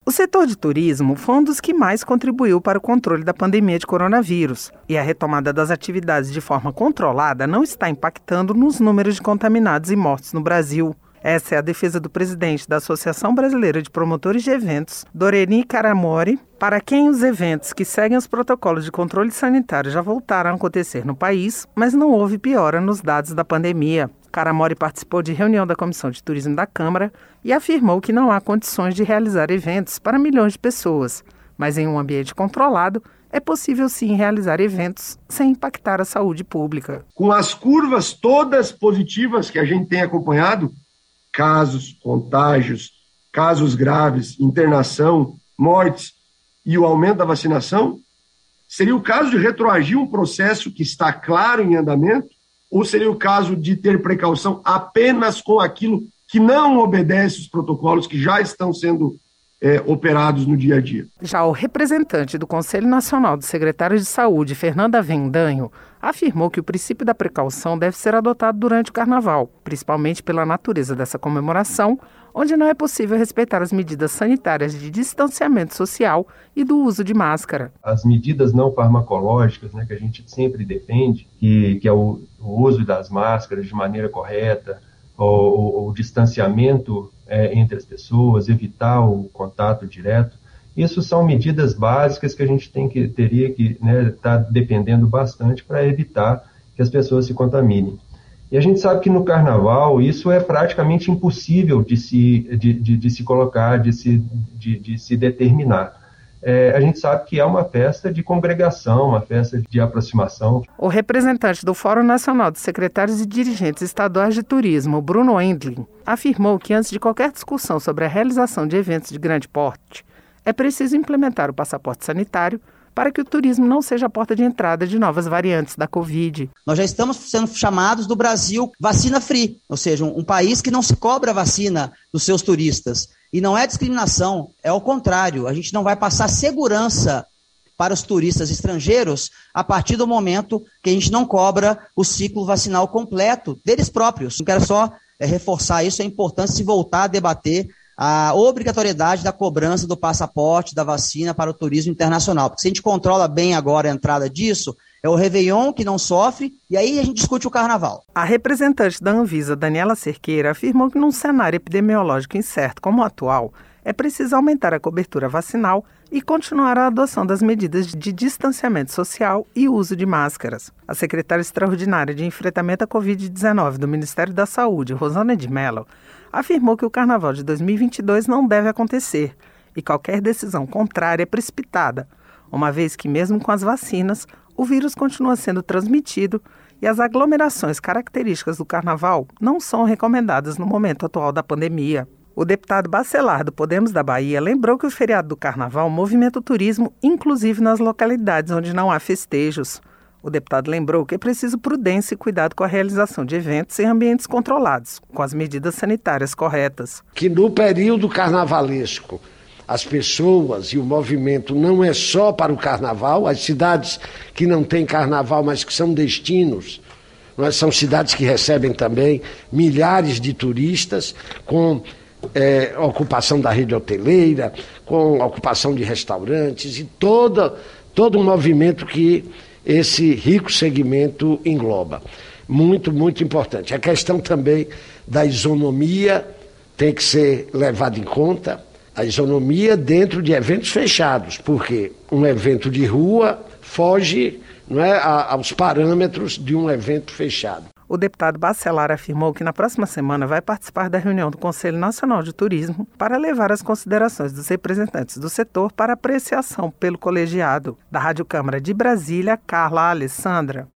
O setor de turismo foi um dos que mais contribuiu para o controle da pandemia de coronavírus, e a retomada das atividades de forma controlada não está impactando nos números de contaminados e mortos no Brasil. Essa é a defesa do presidente da Associação Brasileira de Promotores de Eventos, Doreni Caramori, para quem os eventos que seguem os protocolos de controle sanitário já voltaram a acontecer no país, mas não houve piora nos dados da pandemia. Caramori participou de reunião da Comissão de Turismo da Câmara e afirmou que não há condições de realizar eventos para milhões de pessoas, mas em um ambiente controlado é possível sim realizar eventos sem impactar a saúde pública. Com as curvas todas positivas que a gente tem acompanhado, casos, contágios, casos graves, internação, mortes e o aumento da vacinação, seria o caso de retroagir um processo que está claro em andamento, ou seria o caso de ter precaução apenas com aquilo que não obedece os protocolos que já estão sendo operados no dia a dia? Já o representante do Conselho Nacional dos Secretários de Saúde, Fernanda Avendanho, afirmou que o princípio da precaução deve ser adotado durante o Carnaval, principalmente pela natureza dessa comemoração, onde não é possível respeitar as medidas sanitárias de distanciamento social e do uso de máscara. As medidas não farmacológicas, que a gente sempre defende, que é o uso das máscaras de maneira correta, o distanciamento entre as pessoas, evitar o contato direto, isso são medidas básicas que a gente teria que estar dependendo bastante para evitar que as pessoas se contaminem. E a gente sabe que no Carnaval isso é praticamente impossível de se colocar, de se determinar. A gente sabe que é uma festa de congregação, uma festa de aproximação. O representante do Fórum Nacional de Secretários e Dirigentes Estaduais de Turismo, Bruno Endlin, afirmou que antes de qualquer discussão sobre a realização de eventos de grande porte, é preciso implementar o passaporte sanitário para que o turismo não seja a porta de entrada de novas variantes da Covid. Nós já estamos sendo chamados do Brasil vacina free, ou seja, um país que não se cobra vacina dos seus turistas. E não é discriminação, é ao contrário, a gente não vai passar segurança para os turistas estrangeiros a partir do momento que a gente não cobra o ciclo vacinal completo deles próprios. Eu quero só reforçar isso, a importância de voltar a debater a obrigatoriedade da cobrança do passaporte, da vacina para o turismo internacional. Porque se a gente controla bem agora a entrada disso, é o Réveillon que não sofre, e aí a gente discute o Carnaval. A representante da Anvisa, Daniela Cerqueira, afirmou que num cenário epidemiológico incerto como o atual, é preciso aumentar a cobertura vacinal e continuar a adoção das medidas de distanciamento social e uso de máscaras. A secretária extraordinária de enfrentamento à Covid-19 do Ministério da Saúde, Rosana de Mello, afirmou que o Carnaval de 2022 não deve acontecer e qualquer decisão contrária é precipitada, uma vez que mesmo com as vacinas, o vírus continua sendo transmitido e as aglomerações características do Carnaval não são recomendadas no momento atual da pandemia. O deputado Bacelar, do Podemos da Bahia, lembrou que o feriado do Carnaval movimenta o turismo, inclusive nas localidades onde não há festejos. O deputado lembrou que é preciso prudência e cuidado com a realização de eventos em ambientes controlados, com as medidas sanitárias corretas. Que no período carnavalesco, as pessoas e o movimento não é só para o carnaval, as cidades que não têm carnaval, mas que são destinos, são cidades que recebem também milhares de turistas, com ocupação da rede hoteleira, com ocupação de restaurantes e todo um movimento que esse rico segmento engloba. Muito, muito importante. A questão também da isonomia tem que ser levada em conta. A isonomia dentro de eventos fechados, porque um evento de rua foge aos parâmetros de um evento fechado. O deputado Bacelar afirmou que na próxima semana vai participar da reunião do Conselho Nacional de Turismo para levar as considerações dos representantes do setor para apreciação pelo colegiado. Da Rádio Câmara de Brasília, Carla Alessandra.